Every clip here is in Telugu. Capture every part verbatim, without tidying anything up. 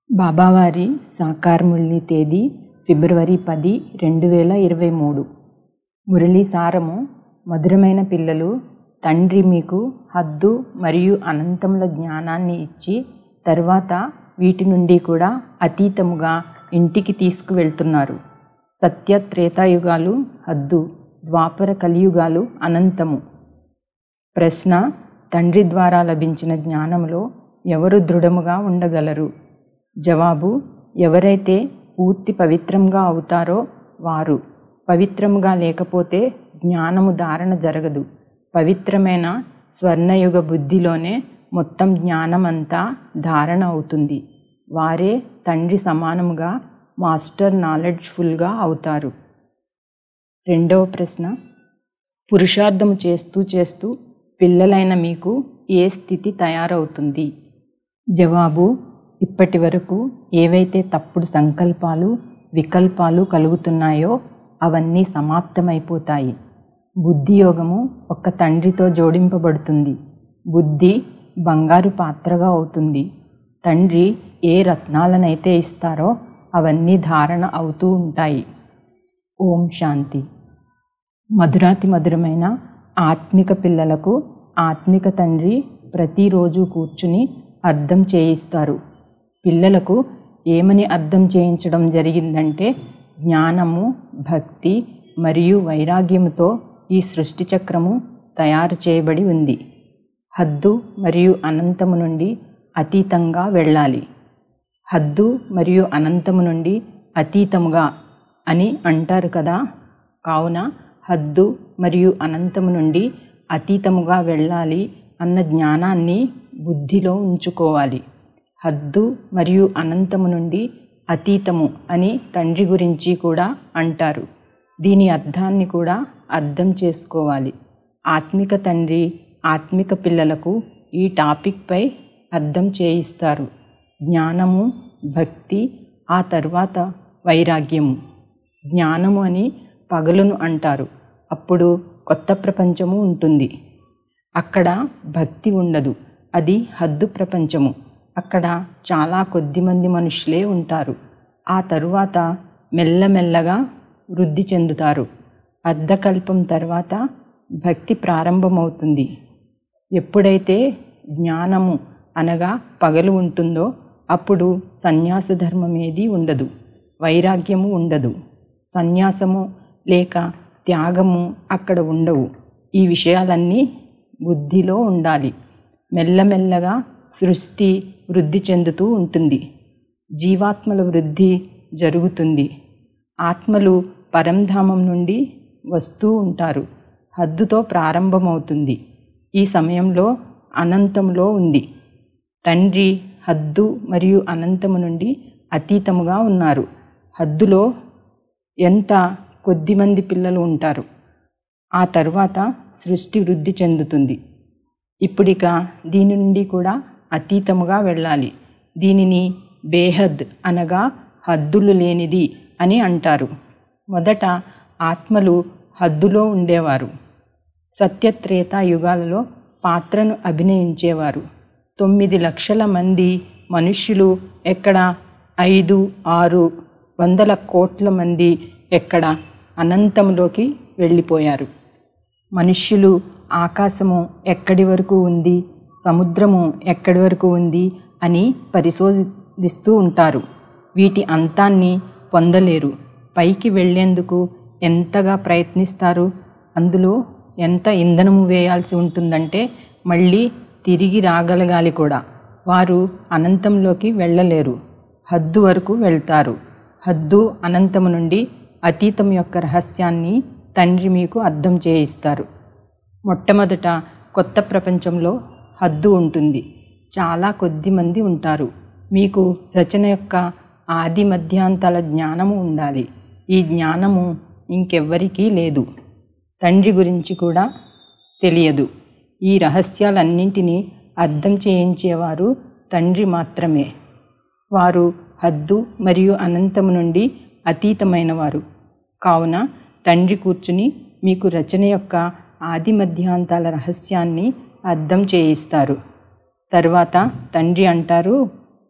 బాబావారి సాకార మురళి తేదీ ఫిబ్రవరి పది రెండు వేల ఇరవై మూడు. మురళీ సారము: మధురమైన పిల్లలు, తండ్రి మీకు హద్దు మరియు అనంతముల జ్ఞానాన్ని ఇచ్చి తరువాత వీటి నుండి కూడా అతీతముగా ఇంటికి తీసుకువెళ్తున్నారు. సత్య త్రేతాయుగాలు హద్దు, ద్వాపర కలియుగాలు అనంతము. ప్రశ్న: తండ్రి ద్వారా లభించిన జ్ఞానములో ఎవరు దృఢముగా ఉండగలరు? జవాబు: ఎవరైతే పూర్తి పవిత్రంగా అవుతారో వారు. పవిత్రంగా లేకపోతే జ్ఞానము ధారణ జరగదు. పవిత్రమైన స్వర్ణయుగ బుద్ధిలోనే మొత్తం జ్ఞానమంతా ధారణ అవుతుంది. వారే తండ్రి సమానముగా మాస్టర్ నాలెడ్జ్ఫుల్గా అవుతారు. రెండవ ప్రశ్న: పురుషార్థము చేస్తూ చేస్తూ పిల్లలైన మీకు ఏ స్థితి తయారవుతుంది? జవాబు: ఇప్పటి వరకు ఏవైతే తప్పుడు సంకల్పాలు వికల్పాలు కలుగుతున్నాయో అవన్నీ సమాప్తమైపోతాయి. బుద్ధియోగము ఒక్క తండ్రితో జోడింపబడుతుంది. బుద్ధి బంగారు పాత్రగా అవుతుంది. తండ్రి ఏ రత్నాలనైతే ఇస్తారో అవన్నీ ధారణ అవుతూ ఉంటాయి. ఓం శాంతి. మధురాతి మధురమైన ఆత్మిక పిల్లలకు ఆత్మిక తండ్రి ప్రతిరోజు కూర్చుని అర్థం చేయిస్తారు. పిల్లలకు ఏమని అర్థం చేయించడం జరిగిందంటే, జ్ఞానము, భక్తి మరియు వైరాగ్యముతో ఈ సృష్టి చక్రము తయారు చేయబడి ఉంది. హద్దు మరియు అనంతము నుండి అతీతంగా వెళ్ళాలి. హద్దు మరియు అనంతము నుండి అతీతముగా అని అంటారు కదా. కావున హద్దు మరియు అనంతము నుండి అతీతముగా వెళ్ళాలి అన్న జ్ఞానాన్ని బుద్ధిలో ఉంచుకోవాలి. హద్దు మరియు అనంతము నుండి అతీతము అని తండ్రి గురించి కూడా అంటారు. దీని అర్థాన్ని కూడా అర్థం చేసుకోవాలి. ఆత్మిక తండ్రి ఆత్మిక పిల్లలకు ఈ టాపిక్పై అర్థం చేయిస్తారు. జ్ఞానము, భక్తి, ఆ తర్వాత వైరాగ్యము. జ్ఞానము అని పగలును అంటారు. అప్పుడు కొత్త ప్రపంచము ఉంటుంది. అక్కడ భక్తి ఉండదు. అది హద్దు ప్రపంచము. అక్కడ చాలా కొద్ది మంది మనుషులే ఉంటారు. ఆ తరువాత మెల్లమెల్లగా వృద్ధి చెందుతారు. అర్ధకల్పం తర్వాత భక్తి ప్రారంభమవుతుంది. ఎప్పుడైతే జ్ఞానము అనగా పగలు ఉంటుందో అప్పుడు సన్యాస ధర్మం ఏదీ ఉండదు. వైరాగ్యము ఉండదు. సన్యాసము లేక త్యాగము అక్కడ ఉండవు. ఈ విషయాలన్నీ బుద్ధిలో ఉండాలి. మెల్లమెల్లగా సృష్టి వృద్ధి చెందుతూ ఉంటుంది. జీవాత్మల వృద్ధి జరుగుతుంది. ఆత్మలు పరంధామం నుండి వస్తూ ఉంటారు. హద్దుతో ప్రారంభమవుతుంది. ఈ సమయంలో అనంతంలో ఉంది. తండ్రి హద్దు మరియు అనంతము నుండి అతీతముగా ఉన్నారు. హద్దులో ఎంత కొద్ది మంది పిల్లలు ఉంటారు. ఆ తర్వాత సృష్టి వృద్ధి చెందుతుంది. ఇప్పుడిక దీని నుండి కూడా అతీతముగా వెళ్ళాలి. దీనిని బేహద్ అనగా హద్దులు లేనిది అని అంటారు. మొదట ఆత్మలు హద్దులో ఉండేవారు. సత్యత్రేత యుగాలలో పాత్రను అభినయించేవారు. తొమ్మిది లక్షల మంది మనుష్యులు ఎక్కడ, ఐదు ఆరు వందల కోట్ల మంది ఎక్కడ అనంతంలోకి వెళ్ళిపోయారు. మనుష్యులు ఆకాశము ఎక్కడి వరకు ఉంది, సముద్రము ఎక్కడి వరకు ఉంది అని పరిశోధిస్తూ ఉంటారు. వీటి అంతాన్ని పొందలేరు. పైకి వెళ్ళేందుకు ఎంతగా ప్రయత్నిస్తారు. అందులో ఎంత ఇంధనము వేయాల్సి ఉంటుందంటే మళ్ళీ తిరిగి రాగలగాలి కూడా. వారు అనంతంలోకి వెళ్ళలేరు. హద్దు వరకు వెళ్తారు. హద్దు అనంతము నుండి అతీతం యొక్క రహస్యాన్ని తండ్రి మీకు అర్థం చేయిస్తారు. మొట్టమొదట కొత్త ప్రపంచంలో హద్దు ఉంటుంది. చాలా కొద్ది మంది ఉంటారు. మీకు రచన యొక్క ఆది మధ్యాంతాల జ్ఞానము ఉండాలి. ఈ జ్ఞానము ఇంకెవ్వరికీ లేదు. తండ్రి గురించి కూడా తెలియదు. ఈ రహస్యాలన్నింటినీ అర్థం చేయించేవారు తండ్రి మాత్రమే. వారు హద్దు మరియు అనంతము నుండి అతీతమైన వారు. కావున తండ్రి కూర్చుని మీకు రచన యొక్క ఆది మధ్యాంతాల రహస్యాన్ని అర్థం చేయిస్తారు. తర్వాత తండ్రి అంటారు,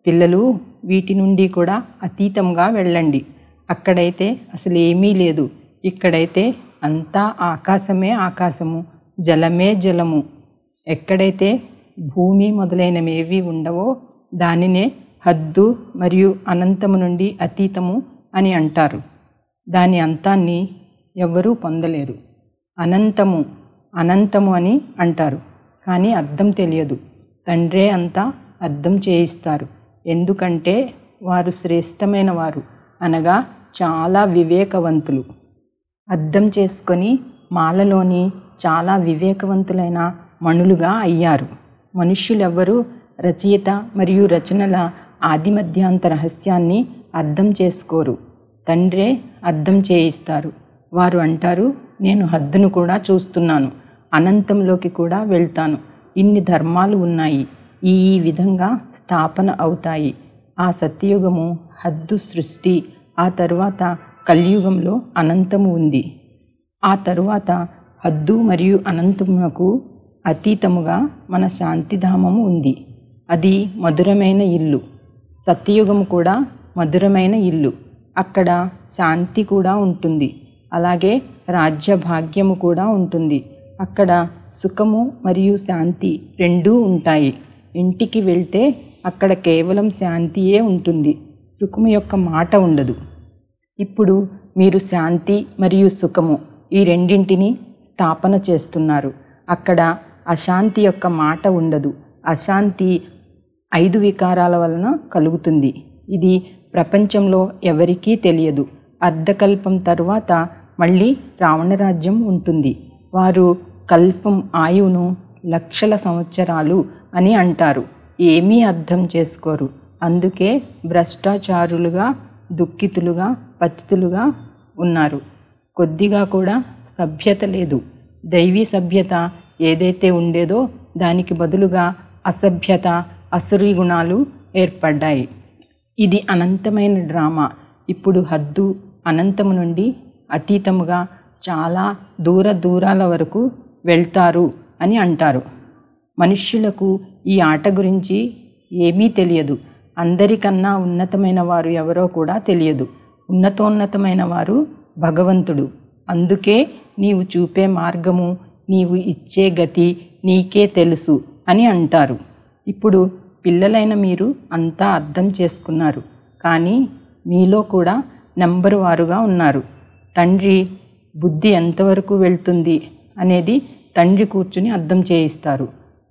పిల్లలు వీటి నుండి కూడా అతీతంగా వెళ్ళండి. అక్కడైతే అసలు ఏమీ లేదు, ఇక్కడైతే అంతా ఆకాశమే ఆకాశము, జలమే జలము. ఎక్కడైతే భూమి మొదలైనవేవి ఉండవో దానినే హద్దు మరియు అనంతము నుండి అతీతము అని అంటారు. దాని అంతాన్ని ఎవ్వరూ పొందలేరు. అనంతము అనంతము అని అంటారు, కానీ అర్థం తెలియదు. తండ్రే అంతా అర్థం చేయిస్తారు. ఎందుకంటే వారు శ్రేష్టమైన వారు, అనగా చాలా వివేకవంతులు. అర్థం చేసుకొని మాలలోని చాలా వివేకవంతులైన మణులుగా అయ్యారు. మనుష్యులెవ్వరూ రచయిత మరియు రచనల ఆదిమధ్యాంత రహస్యాన్ని అర్థం చేసుకోరు. తండ్రే అర్థం చేయిస్తారు. వారు అంటారు, నేను హద్దును కూడా చూస్తున్నాను, అనంతంలోకి కూడా వెళ్తాను. ఇన్ని ధర్మాలు ఉన్నాయి, ఈ ఈ విధంగా స్థాపన అవుతాయి. ఆ సత్యయుగము హద్దు సృష్టి, ఆ తరువాత కలియుగంలో అనంతము ఉంది. ఆ తరువాత హద్దు మరియు అనంతమునకు అతీతముగా మన శాంతిధామము ఉంది. అది మధురమైన ఇల్లు. సత్యయుగము కూడా మధురమైన ఇల్లు. అక్కడ శాంతి కూడా ఉంటుంది, అలాగే రాజ్య భాగ్యము కూడా ఉంటుంది. అక్కడ సుఖము మరియు శాంతి రెండూ ఉంటాయి. ఇంటికి వెళ్తే అక్కడ కేవలం శాంతియే ఉంటుంది, సుఖము యొక్క మాట ఉండదు. ఇప్పుడు మీరు శాంతి మరియు సుఖము ఈ రెండింటిని స్థాపన చేస్తున్నారు. అక్కడ అశాంతి యొక్క మాట ఉండదు. అశాంతి ఐదు వికారాల వలన కలుగుతుంది. ఇది ప్రపంచంలో ఎవరికీ తెలియదు. అర్ధకల్పం తరువాత మళ్ళీ రావణరాజ్యం ఉంటుంది. వారు కల్పం ఆయువును లక్షల సంవత్సరాలు అని అంటారు. ఏమీ అర్థం చేసుకోరు. అందుకే భ్రష్టాచారులుగా, దుఃఖితులుగా, పతితులుగా ఉన్నారు. కొద్దిగా కూడా సభ్యత లేదు. దైవీ సభ్యత ఏదైతే ఉండేదో దానికి బదులుగా అసభ్యత, అసురీ గుణాలు ఏర్పడ్డాయి. ఇది అనంతమైన డ్రామా. ఇప్పుడు హద్దు అనంతము నుండి అతీతముగా చాలా దూర దూరాల వరకు వెళ్తారు అని అంటారు. మనుష్యులకు ఈ ఆట గురించి ఏమీ తెలియదు. అందరికన్నా ఉన్నతమైన వారు ఎవరో కూడా తెలియదు. ఉన్నతోన్నతమైన వారు భగవంతుడు. అందుకే నీవు చూపే మార్గము, నీవు ఇచ్చే గతి నీకే తెలుసు అని అంటారు. ఇప్పుడు పిల్లలైన మీరు అంతా అర్థం చేసుకున్నారు, కానీ మీలో కూడా నెంబరు వారుగా ఉన్నారు. తండ్రి బుద్ధి ఎంతవరకు వెళ్తుంది అనేది తండ్రి కూర్చుని అర్థం చేయిస్తారు.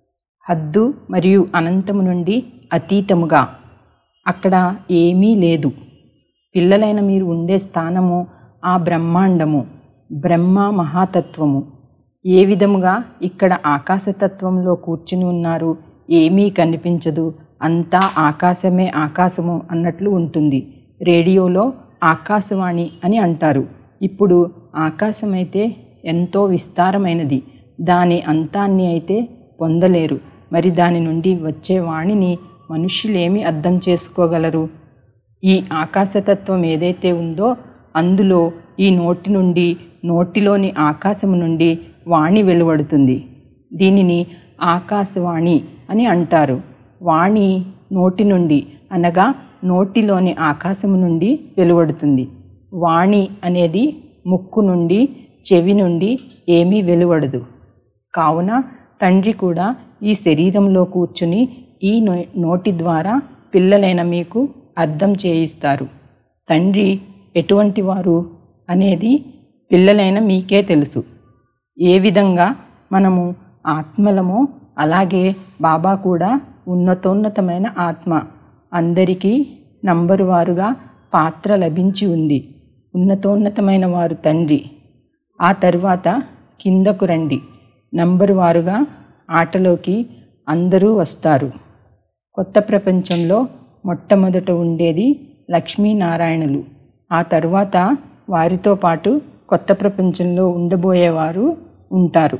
హద్దు మరియు అనంతము నుండి అతీతముగా అక్కడ ఏమీ లేదు. పిల్లలైన మీరు ఉండే స్థానము ఆ బ్రహ్మాండము, బ్రహ్మ మహాతత్వము. ఏ విధముగా ఇక్కడ ఆకాశతత్వంలో కూర్చుని ఉన్నారు, ఏమీ కనిపించదు, అంతా ఆకాశమే ఆకాశము అన్నట్లు ఉంటుంది. రేడియోలో ఆకాశవాణి అని అంటారు. ఇప్పుడు ఆకాశమైతే ఎంతో విస్తారమైనది, దాని అంతాన్ని అయితే పొందలేరు. మరి దాని నుండి వచ్చే వాణిని మనుష్యులేమి అర్థం చేసుకోగలరు? ఈ ఆకాశతత్వం ఏదైతే ఉందో అందులో ఈ నోటి నుండి, నోటిలోని ఆకాశము నుండి వాణి వెలువడుతుంది. దీనిని ఆకాశవాణి అని అంటారు. వాణి నోటి నుండి అనగా నోటిలోని ఆకాశము నుండి వెలువడుతుంది. వాణి అనేది ముక్కు నుండి, చెవి నుండి ఏమీ వెలువడదు. కావున తండ్రి కూడా ఈ శరీరంలో కూర్చుని ఈ నోటి ద్వారా పిల్లలైన మీకు అర్థం చేయిస్తారు. తండ్రి ఎటువంటి వారు అనేది పిల్లలైన మీకే తెలుసు. ఏ విధంగా మనము ఆత్మలమో అలాగే బాబా కూడా ఉన్నతోన్నతమైన ఆత్మ. అందరికీ నంబరు వారుగా పాత్ర లభించి ఉంది. ఉన్నతోన్నతమైన వారు తండ్రి. ఆ తరువాత కిందకు రండి. నంబరు వారుగా ఆటలోకి అందరూ వస్తారు. కొత్త ప్రపంచంలో మొట్టమొదట ఉండేది లక్ష్మీనారాయణులు. ఆ తరువాత వారితో పాటు కొత్త ప్రపంచంలో ఉండబోయేవారు ఉంటారు.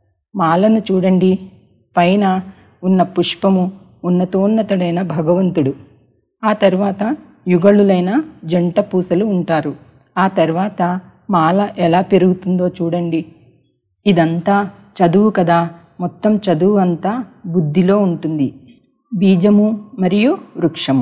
మాలను చూడండి, పైన ఉన్న పుష్పము ఉన్నతోన్నతుడైన భగవంతుడు. ఆ తరువాత యుగళులైన జంట పూసలు ఉంటారు. ఆ తర్వాత మాల ఎలా పెరుగుతుందో చూడండి. ఇదంతా చదువు కదా. మొత్తం చదువు అంతా బుద్ధిలో ఉంటుంది. బీజము మరియు వృక్షము.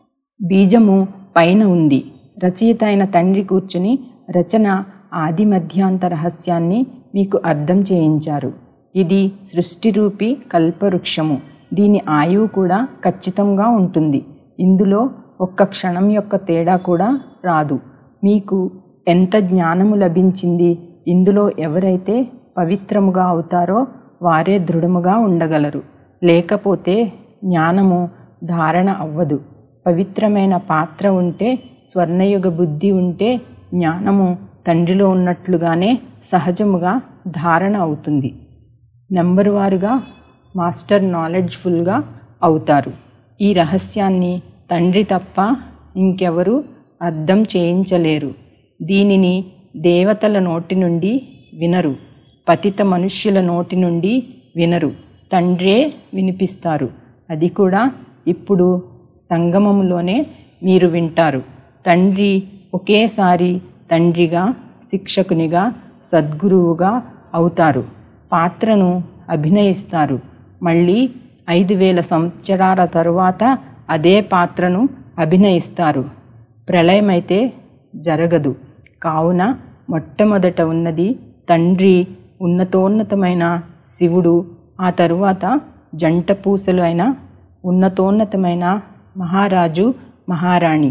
బీజము పైన ఉంది. రచయిత అయిన తండ్రి కూర్చుని రచన ఆది మధ్యాంత రహస్యాన్ని మీకు అర్థం చేయించారు. ఇది సృష్టిరూపి కల్పవృక్షము. దీని ఆయువు కూడా ఖచ్చితంగా ఉంటుంది. ఇందులో ఒక్క క్షణం యొక్క తేడా కూడా రాదు. మీకు ఎంత జ్ఞానము లభించింది. ఇందులో ఎవరైతే పవిత్రముగా అవుతారో వారే దృఢముగా ఉండగలరు. లేకపోతే జ్ఞానము ధారణ అవ్వదు. పవిత్రమైన పాత్ర ఉంటే, స్వర్ణయుగ బుద్ధి ఉంటే జ్ఞానము తండ్రిలో ఉన్నట్లుగానే సహజముగా ధారణ అవుతుంది. నెంబరు వారుగా మాస్టర్ నాలెడ్జ్ఫుల్గా అవుతారు. ఈ రహస్యాన్ని తండ్రి తప్ప ఇంకెవరు అర్థం చేయించలేరు. దీనిని దేవతల నోటి నుండి వినరు, పతిత మనుష్యుల నోటి నుండి వినరు, తండ్రే వినిపిస్తారు. అది కూడా ఇప్పుడు సంగమములోనే మీరు వింటారు. తండ్రి ఒకేసారి తండ్రిగా, శిక్షకునిగా, సద్గురువుగా అవుతారు. పాత్రను అభినయిస్తారు. మళ్ళీ ఐదు వేల సంవత్సరాల తరువాత అదే పాత్రను అభినయిస్తారు. ప్రళయమైతే జరగదు. కావున మొట్టమొదట ఉన్నది తండ్రి, ఉన్నతోన్నతమైన శివుడు, ఆ తరువాత జంట పూసలు అయిన ఉన్నతోన్నతమైన మహారాజు, మహారాణి.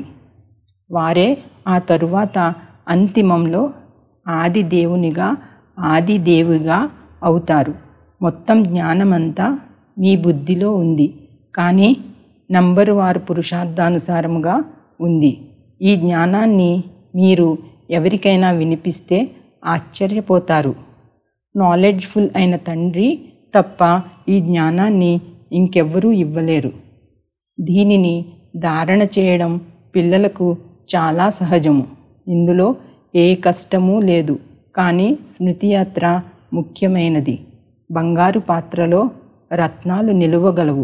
వారే ఆ తరువాత అంతిమంలో ఆది దేవునిగా, ఆది దేవుగా అవుతారు. మొత్తం జ్ఞానమంతా మీ బుద్ధిలో ఉంది, కానీ నంబరు వారు పురుషార్థానుసారముగా ఉంది. ఈ జ్ఞానాన్ని మీరు ఎవరికైనా వినిపిస్తే ఆశ్చర్యపోతారు. నాలెడ్జ్ఫుల్ అయిన తండ్రి తప్ప ఈ జ్ఞానాన్ని ఇంకెవ్వరూ ఇవ్వలేరు. దీనిని ధారణ చేయడం పిల్లలకు చాలా సహజము. ఇందులో ఏ కష్టమూ లేదు. కానీ స్మృతియాత్ర ముఖ్యమైనది. బంగారు పాత్రలో రత్నాలు నిలువగలవు.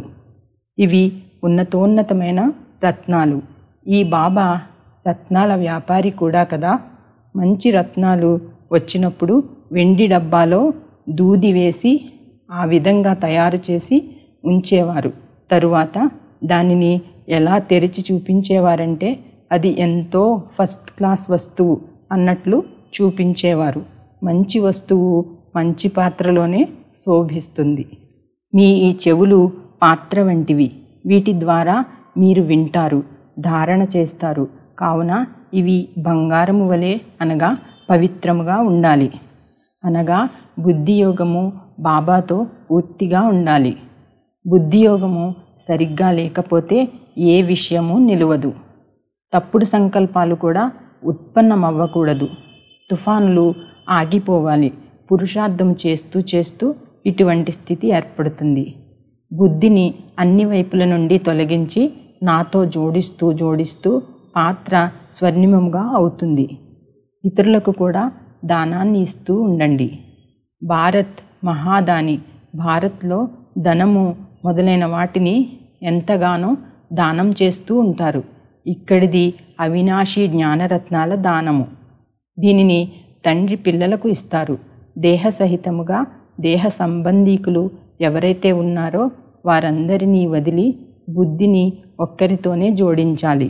ఇవి ఉన్నతోన్నతమైన రత్నాలు. ఈ బాబా రత్నాల వ్యాపారి కూడా కదా. మంచి రత్నాలు వచ్చినప్పుడు వెండి డబ్బాలో దూది వేసి ఆ విధంగా తయారు చేసి ఉంచేవారు. తరువాత దానిని ఎలా తెరిచి చూపించేవారంటే అది ఎంతో ఫస్ట్ క్లాస్ వస్తువు అన్నట్లు చూపించేవారు. మంచి వస్తువు మంచి పాత్రలోనే శోభిస్తుంది. మీ ఈ చెవులు పాత్ర వంటివి. వీటి ద్వారా మీరు వింటారు, ధారణ చేస్తారు. కావున ఇవి బంగారము వలె అనగా పవిత్రముగా ఉండాలి. అనగా బుద్ధియోగము బాబాతో పూర్తిగా ఉండాలి. బుద్ధియోగము సరిగ్గా లేకపోతే ఏ విషయము నిలవదు. తప్పుడు సంకల్పాలు కూడా ఉత్పన్నమవ్వకూడదు. తుఫానులు ఆగిపోవాలి. పురుషార్థం చేస్తూ చేస్తూ ఇటువంటి స్థితి ఏర్పడుతుంది. బుద్ధిని అన్ని వైపుల నుండి తొలగించి నాతో జోడిస్తూ జోడిస్తూ పాత్ర స్వర్ణిమంగా అవుతుంది. ఇతరులకు కూడా దానాన్ని ఇస్తూ ఉండండి. భారత్ మహాదాని. భారత్లో ధనము మొదలైన వాటిని ఎంతగానో దానం చేస్తూ ఉంటారు. ఇక్కడిది అవినాశీ జ్ఞానరత్నాల దానము. దీనిని తండ్రి పిల్లలకు ఇస్తారు. దేహ సహితముగా దేహ సంబంధీకులు ఎవరైతే ఉన్నారో వారందరినీ వదిలి బుద్ధిని ఒక్కరితోనే జోడించాలి.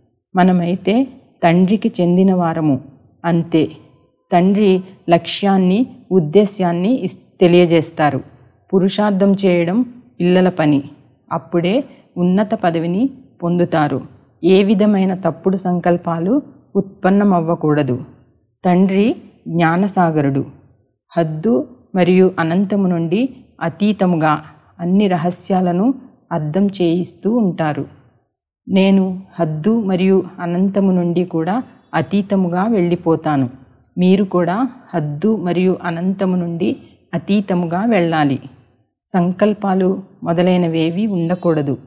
మనమైతే తండ్రికి చెందిన వారము అంతే. తండ్రి లక్ష్యాన్ని, ఉద్దేశ్యాన్ని తెలియజేస్తారు. పురుషార్థం చేయడం పిల్లల పని. అప్పుడే ఉన్నత పదవిని పొందుతారు. ఏ విధమైన తప్పుడు సంకల్పాలు ఉత్పన్నమవ్వకూడదు. తండ్రి జ్ఞానసాగరుడు. హద్దు మరియు అనంతము నుండి అతీతముగా అన్ని రహస్యాలను అర్థం చేయిస్తూ ఉంటారు. నేను హద్దు మరియు అనంతము నుండి కూడా అతీతముగా వెళ్ళిపోతాను. మీరు కూడా హద్దు మరియు అనంతము నుండి అతీతముగా వెళ్ళాలి. సంకల్పాలు మొదలైనవేవి ఉండకూడదు.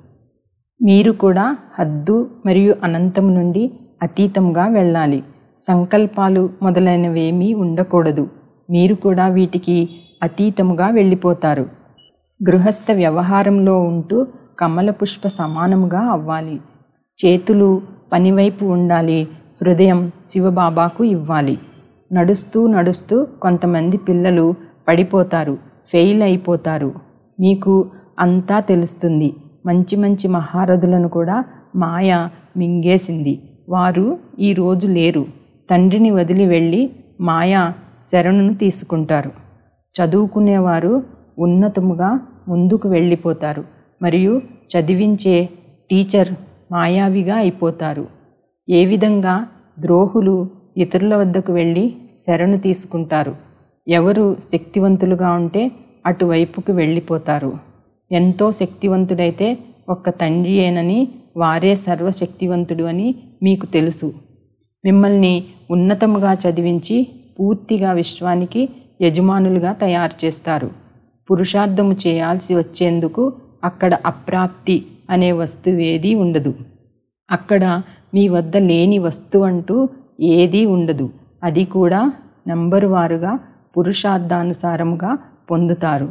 మీరు కూడా హద్దు మరియు అనంతము నుండి అతీతంగా వెళ్ళాలి. సంకల్పాలు మొదలైనవేమీ ఉండకూడదు. మీరు కూడా వీటికి అతీతముగా వెళ్ళిపోతారు. గృహస్థ వ్యవహారంలో ఉంటూ కమల పుష్ప సమానముగా అవ్వాలి. చేతులు పనివైపు ఉండాలి. హృదయం శివబాబాకు ఇవ్వాలి. నడుస్తూ నడుస్తూ కొంతమంది పిల్లలు పడిపోతారు, ఫెయిల్ అయిపోతారు. మీకు అంతా తెలుస్తుంది. మంచి మంచి మహారథులను కూడా మాయ మింగేసింది. వారు ఈరోజు లేరు. తండ్రిని వదిలి వెళ్ళి మాయా శరణును తీసుకుంటారు. చదువుకునేవారు ఉన్నతముగా ముందుకు వెళ్ళిపోతారు మరియు చదివించే టీచర్ మాయావిగా అయిపోతారు. ఏ విధంగా ద్రోహులు ఇతరుల వద్దకు వెళ్ళి శరణు తీసుకుంటారు. ఎవరు శక్తివంతులుగా ఉంటే అటువైపుకు వెళ్ళిపోతారు. ఎంతో శక్తివంతుడైతే ఒక్క తండ్రియేనని, వారే సర్వశక్తివంతుడు అని మీకు తెలుసు. మిమ్మల్ని ఉన్నతముగా చదివించి పూర్తిగా విశ్వానికి యజమానులుగా తయారు చేస్తారు. పురుషార్థము చేయాల్సి వచ్చేందుకు అక్కడ అప్రాప్తి అనే వస్తువు ఏదీ ఉండదు. అక్కడ మీ వద్ద లేని వస్తువు అంటూ ఏదీ ఉండదు. అది కూడా నంబరు వారుగా పురుషార్థానుసారముగా పొందుతారు.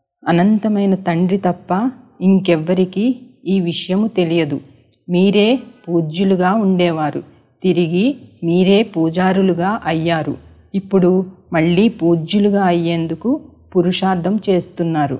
అనంతమైన తండ్రి తప్ప ఇంకెవ్వరికీ ఈ విషయము తెలియదు. మీరే పూజ్యులుగా ఉండేవారు, తిరిగి మీరే పూజారులుగా అయ్యారు. ఇప్పుడు మళ్ళీ పూజ్యులుగా అయ్యేందుకు పురుషార్థం చేస్తున్నారు.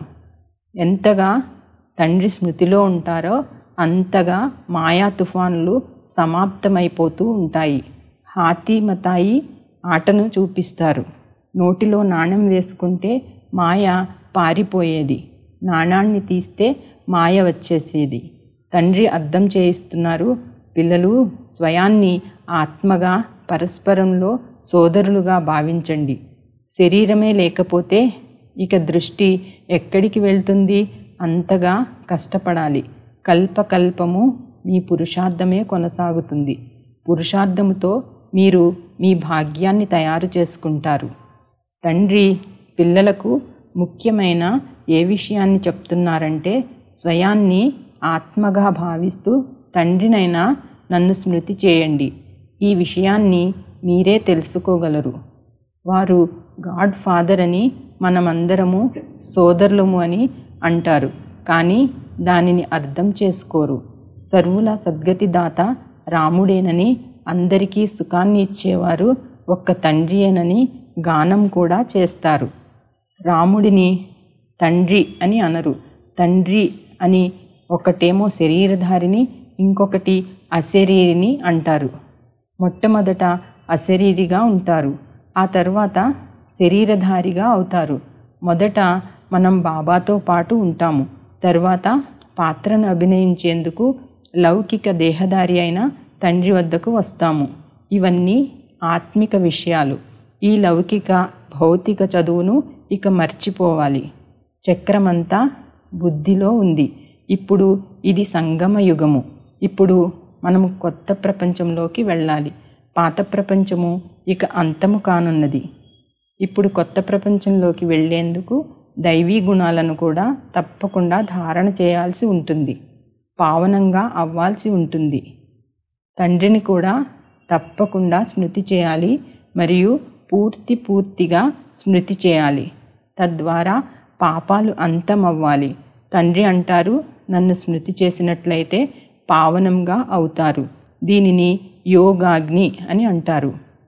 ఎంతగా తండ్రి స్మృతిలో ఉంటారో అంతగా మాయా తుఫానులు సమాప్తమైపోతూ ఉంటాయి. హాతీ మతాయి ఆటను చూపిస్తారు. నోటిలో నాణెం వేసుకుంటే మాయ పారిపోయేది, నాణాన్ని తీస్తే మాయ వచ్చేసేది. తండ్రి అర్థం చేయిస్తున్నారు, పిల్లలు స్వయాన్ని ఆత్మగా పరస్పరంలో సోదరులుగా భావించండి. శరీరమే లేకపోతే ఇక దృష్టి ఎక్కడికి వెళ్తుంది? అంతగా కష్టపడాలి. కల్పకల్పము మీ పురుషార్థమే కొనసాగుతుంది. పురుషార్థముతో మీరు మీ భాగ్యాన్ని తయారు చేసుకుంటారు. తండ్రి పిల్లలకు ముఖ్యమైన ఏ విషయాన్ని చెప్తున్నారంటే, స్వయాన్ని ఆత్మగా భావిస్తూ తండ్రినైనా నన్ను స్మృతి చేయండి. ఈ విషయాన్ని మీరే తెలుసుకోగలరు. వారు గాడ్ ఫాదర్ అని, మనమందరము సోదరులము అని అంటారు, కానీ దానిని అర్థం చేసుకోరు. సర్వుల సద్గతి దాత రాముడేనని, అందరికీ సుఖాన్ని ఇచ్చేవారు ఒక్క తండ్రియేనని గానం కూడా చేస్తారు. రాముడిని తండ్రి అని అనరు. తండ్రి అని ఒకటేమో శరీరధారిని, ఇంకొకటి అశరీరిని అంటారు. మొట్టమొదట అశరీరిగా ఉంటారు, ఆ తర్వాత శరీరధారిగా అవుతారు. మొదట మనం బాబాతో పాటు ఉంటాము, తర్వాత పాత్రను అభినయించేందుకు లౌకిక దేహధారి అయిన తండ్రి వద్దకు వస్తాము. ఇవన్నీ ఆత్మిక విషయాలు. ఈ లౌకిక భౌతిక చదువును ఇక మర్చిపోవాలి. చక్రమంతా బుద్ధిలో ఉంది. ఇప్పుడు ఇది సంగమ యుగము. ఇప్పుడు మనము కొత్త ప్రపంచంలోకి వెళ్ళాలి. పాత ప్రపంచము ఇక అంతము కానున్నది. ఇప్పుడు కొత్త ప్రపంచంలోకి వెళ్ళేందుకు దైవీ గుణాలను కూడా తప్పకుండా ధారణ చేయాల్సి ఉంటుంది. పావనంగా అవ్వాల్సి ఉంటుంది. తండ్రిని కూడా తప్పకుండా స్మృతి చేయాలి మరియు పూర్తి పూర్తిగా స్మృతి చేయాలి. తద్వారా పాపాలు అంతమవ్వాలి. తండ్రి అంటారు, నన్ను స్మృతి చేసినట్లయితే పావనంగా అవుతారు. దీనిని యోగాగ్ని అని అంటారు.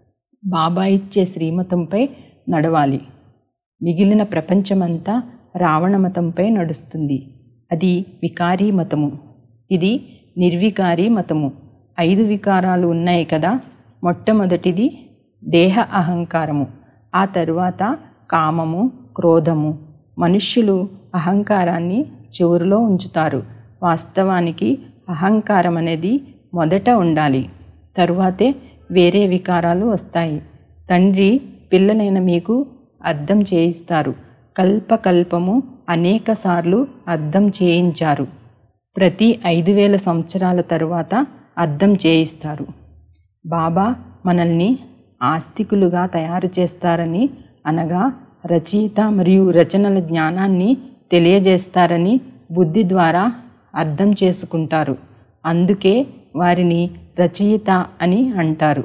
బాబా ఇచ్చే శ్రీమతంపై నడవాలి. మిగిలిన ప్రపంచమంతా రావణ మతంపై నడుస్తుంది. అది వికారీ మతము, ఇది నిర్వికారీ మతము. ఐదు వికారాలు ఉన్నాయి కదా. మొట్టమొదటిది దేహ అహంకారము, ఆ తరువాత కామము, క్రోధము. మనుష్యులు అహంకారాన్ని చివరిలో ఉంచుతారు. వాస్తవానికి అహంకారం అనేది మొదట ఉండాలి, తరువాతే వేరే వికారాలు వస్తాయి. తండ్రి పిల్లలైన మీకు అర్థం చేయిస్తారు. కల్పకల్పము అనేక సార్లు అర్థం చేయించారు. ప్రతి ఐదు వేల సంవత్సరాల తరువాత అర్థం చేయిస్తారు. బాబా మనల్ని ఆస్తికులుగా తయారు చేస్తారని, అనగా రచయిత మరియు రచనల జ్ఞానాన్ని తెలియజేస్తారని బుద్ధి ద్వారా అర్థం చేసుకుంటారు. అందుకే వారిని రచయిత అని అంటారు.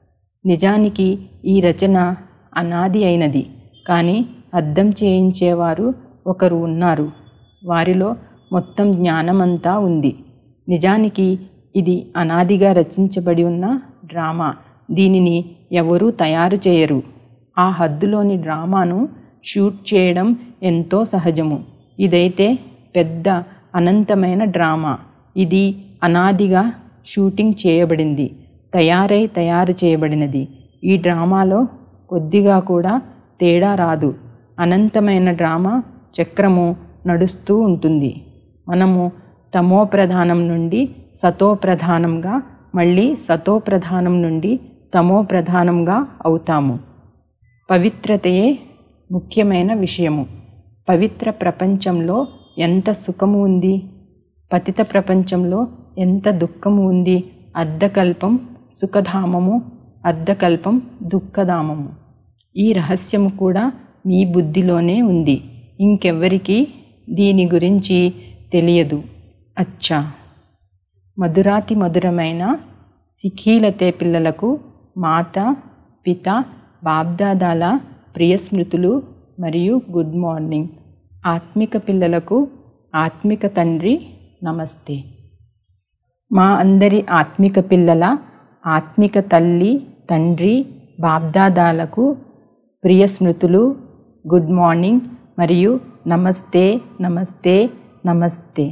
నిజానికి ఈ రచన అనాది అయినది, కానీ అర్థం చేయించేవారు ఒకరు ఉన్నారు. వారిలో మొత్తం జ్ఞానమంతా ఉంది. నిజానికి ఇది అనాదిగా రచించబడి ఉన్న డ్రామా. దీనిని ఎవరూ తయారు చేయరు. ఆ హద్దులోని డ్రామాను షూట్ చేయడం ఎంతో సహజము. ఇదైతే పెద్ద అనంతమైన డ్రామా. ఇది అనాదిగా షూటింగ్ చేయబడింది, తయారై తయారు చేయబడినది. ఈ డ్రామాలో కొద్దిగా కూడా తేడా రాదు. అనంతమైన డ్రామా చక్రము నడుస్తూ ఉంటుంది. మనము తమో ప్రధానం నుండి సతో ప్రధానంగా, మళ్ళీ సతో ప్రధానం నుండి తమో ప్రధానంగా అవుతాము. పవిత్రతయే ముఖ్యమైన విషయము. పవిత్ర ప్రపంచంలో ఎంత సుఖము ఉంది, పతిత ప్రపంచంలో ఎంత దుఃఖము ఉంది. అర్ధకల్పం సుఖధామము, అర్ధకల్పం దుఃఖధామము. ఈ రహస్యము కూడా మీ బుద్ధిలోనే ఉంది. ఇంకెవ్వరికీ దీని గురించి తెలియదు. అచ్చా, మధురాతి మధురమైన సిఖీలతే పిల్లలకు మాత పిత బాబ్దాదాల ప్రియస్మృతులు మరియు గుడ్ మార్నింగ్. ఆత్మిక పిల్లలకు ఆత్మిక తండ్రి నమస్తే. మా అందరి ఆత్మిక పిల్లల ఆత్మిక తల్లి తండ్రి బాబ్దాదాలకు ప్రియస్మృతులు, గుడ్ మార్నింగ్ మరియు నమస్తే నమస్తే నమస్తే.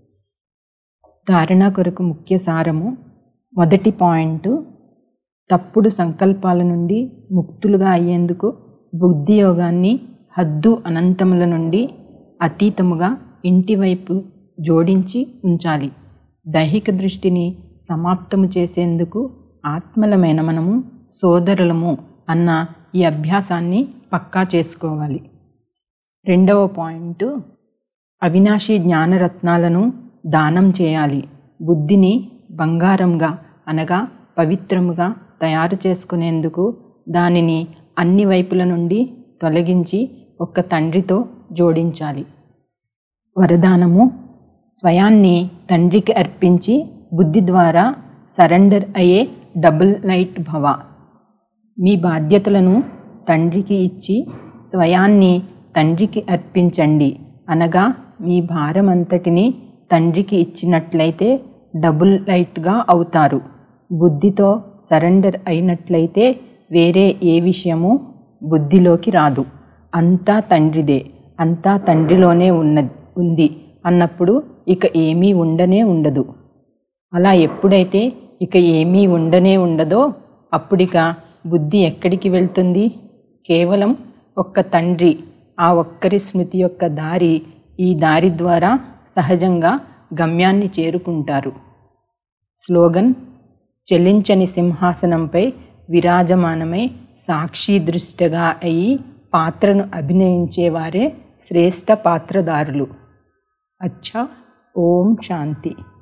ధారణ కొరకు ముఖ్య సారము. మొదటి పాయింట్, తప్పుడు సంకల్పాల నుండి ముక్తులుగా అయ్యేందుకు బుద్ధి యోగాన్ని హద్దు అనంతముల నుండి అతీతముగా ఇంటివైపు జోడించి ఉంచాలి. దైహిక దృష్టిని సమాప్తము చేసేందుకు ఆత్మలమైన మనము సోదరులము అన్న ఈ అభ్యాసాన్ని పక్కా చేసుకోవాలి. రెండవ పాయింట్, అవినాశీ జ్ఞానరత్నాలను దానం చేయాలి. బుద్ధిని బంగారంగా అనగా పవిత్రముగా తయారు చేసుకునేందుకు దానిని అన్ని వైపుల నుండి తొలగించి ఒక్క తండ్రితో జోడించాలి. వరదానము, స్వయాన్ని తండ్రికి అర్పించి బుద్ధి ద్వారా సరెండర్ అయ్యే డబుల్ లైట్ భవ. మీ బాధ్యతలను తండ్రికి ఇచ్చి స్వయాన్ని తండ్రికి అర్పించండి. అనగా మీ భారమంతటిని తండ్రికి ఇచ్చినట్లయితే డబుల్ లైట్గా అవుతారు. బుద్ధితో సరెండర్ అయినట్లయితే వేరే ఏ విషయము బుద్ధిలోకి రాదు. అంతా తండ్రిదే, అంతా తండ్రిలోనే ఉన్న ఉంది అన్నప్పుడు ఇక ఏమీ ఉండనే ఉండదు. అలా ఎప్పుడైతే ఇక ఏమీ ఉండనే ఉండదో అప్పుడిక బుద్ధి ఎక్కడికి వెళ్తుంది? కేవలం ఒక్క తండ్రి, ఆ ఒక్కరి స్మృతి యొక్క దారి, ఈ దారి ద్వారా సహజంగా గమ్యాన్ని చేరుకుంటారు. స్లోగన్, చెల్లించని సింహాసనంపై విరాజమానమై సాక్షి దృష్టగా అయి పాత్రను అభినయించేవారే శ్రేష్ఠ పాత్రదారులు. అచ్చా, ఓం శాంతి.